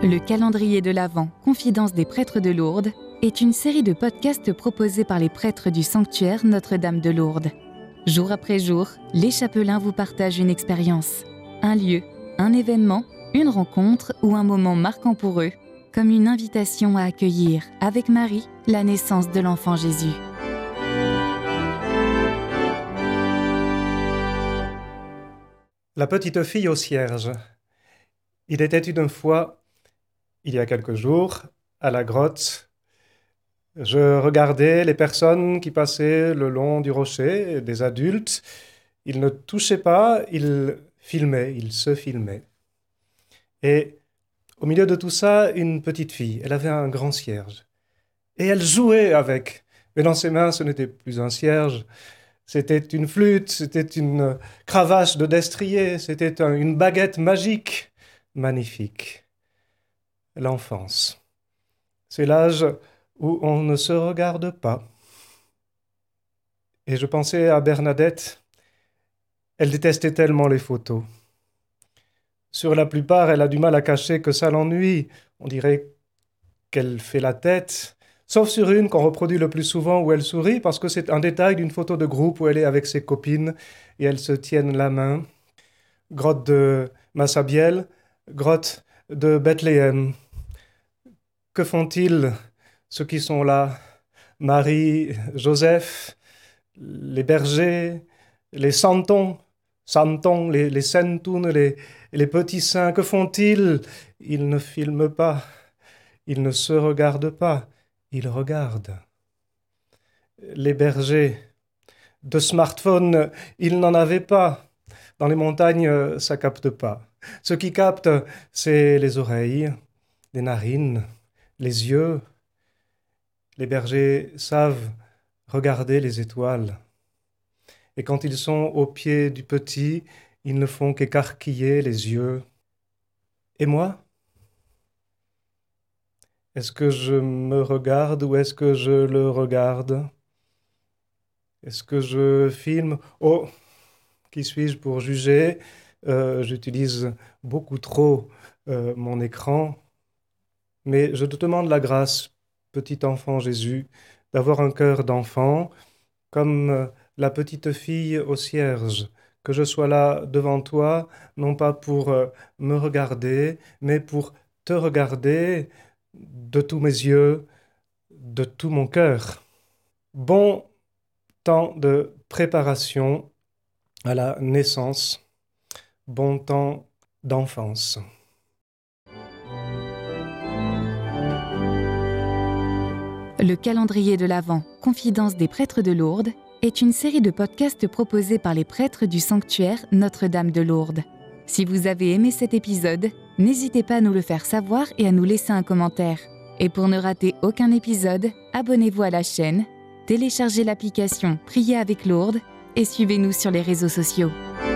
Le calendrier de l'Avent, Confidence des prêtres de Lourdes, est une série de podcasts proposés par les prêtres du sanctuaire Notre-Dame de Lourdes. Jour après jour, les chapelains vous partagent une expérience, un lieu, un événement, une rencontre ou un moment marquant pour eux, comme une invitation à accueillir, avec Marie, la naissance de l'enfant Jésus. La petite fille au cierge. Il était une fois, il y a quelques jours, à la grotte. Je regardais les personnes qui passaient le long du rocher, des adultes. Ils ne touchaient pas, ils filmaient, ils se filmaient. Et au milieu de tout ça, une petite fille, elle avait un grand cierge. Et elle jouait avec. Mais dans ses mains, ce n'était plus un cierge. C'était une flûte, c'était une cravache de destrier, c'était une baguette magique. Magnifique. L'enfance. C'est l'âge où on ne se regarde pas. Et je pensais à Bernadette. Elle détestait tellement les photos. Sur la plupart, elle a du mal à cacher que ça l'ennuie. On dirait qu'elle fait la tête. Sauf sur une qu'on reproduit le plus souvent où elle sourit parce que c'est un détail d'une photo de groupe où elle est avec ses copines et elles se tiennent la main. Grotte de Massabielle, grotte de Bethléem. Que font-ils, ceux qui sont là? Marie, Joseph, les bergers, les santons, les centounes, les petits saints, que font-ils? Ils ne filment pas, ils ne se regardent pas, ils regardent. Les bergers, de smartphone, ils n'en avaient pas. Dans les montagnes, ça capte pas. Ce qui capte, c'est les oreilles, les narines, les yeux. Les bergers savent regarder les étoiles. Et quand ils sont au pied du petit, ils ne font qu'écarquiller les yeux. Et moi? Est-ce que je me regarde ou est-ce que je le regarde? Est-ce que je filme? Oh, qui suis-je pour juger? J'utilise beaucoup trop mon écran. Mais je te demande la grâce, petit enfant Jésus, d'avoir un cœur d'enfant, comme la petite fille au cierge, que je sois là devant toi, non pas pour me regarder, mais pour te regarder de tous mes yeux, de tout mon cœur. Bon temps de préparation à la naissance, bon temps d'enfance. Le calendrier de l'Avent, Confidence des prêtres de Lourdes, est une série de podcasts proposés par les prêtres du sanctuaire Notre-Dame de Lourdes. Si vous avez aimé cet épisode, n'hésitez pas à nous le faire savoir et à nous laisser un commentaire. Et pour ne rater aucun épisode, abonnez-vous à la chaîne, téléchargez l'application Prier avec Lourdes et suivez-nous sur les réseaux sociaux.